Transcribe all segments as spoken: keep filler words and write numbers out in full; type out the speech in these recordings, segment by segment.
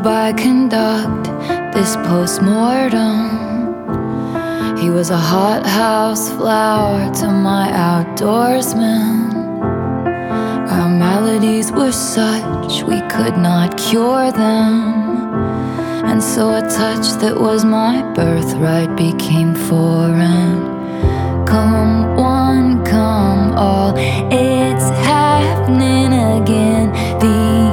I conduct this post-mortem. He was a hothouse flower to my outdoorsman. Our maladies were such we could not cure them, and so a touch that was my birthright became foreign. Come one, come all, it's happening again. The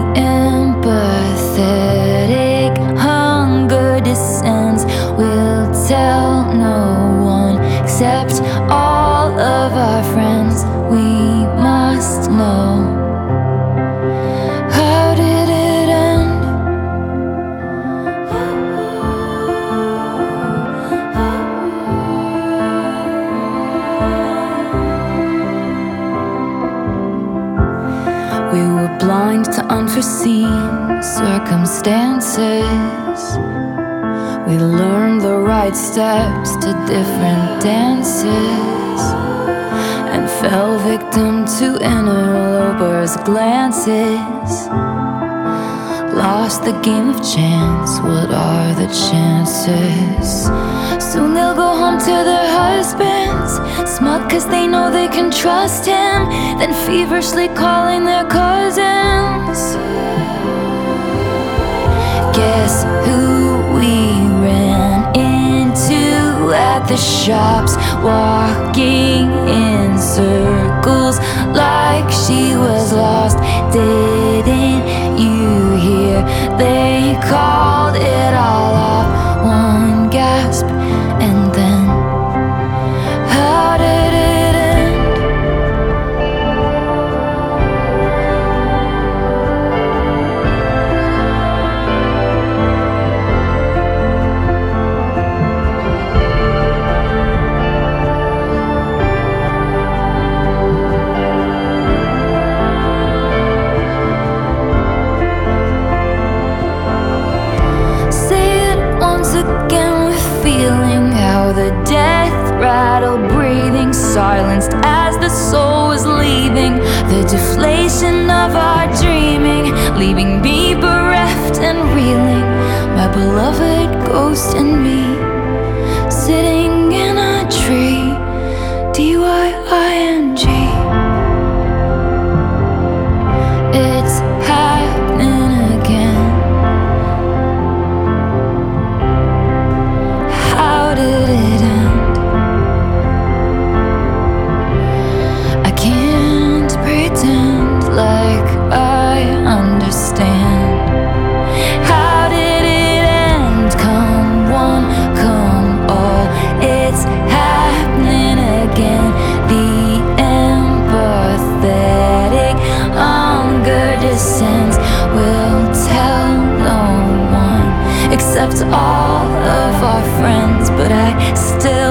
empathetic hunger descends. We'll tell no one except all of our friends. We must know. How did it end? We were blind to unforeseen circumstances. We learned the right steps to different dances, and fell victim to interlopers' glances. Lost the game of chance, what are the chances? Soon they'll go home to their husbands, smug cause they know they can trust him, then feverishly calling their cousins. Guess who we ran into at the shops, walking in circles like she was lost. Didn't you hear? They called it all off. One gasp and then, how did it end? Again with feeling how the death rattle breathing silenced as the soul was leaving. The deflation of our dreaming, leaving me bereft and reeling. My beloved ghost and me, sitting in a tree. D Y I N G. It's happening again. How did it end? I can't pretend like I understand. How did it end? Come one, come all, it's happening again. The empathetic hunger descends. We'll tell no one except all of our friends, but I still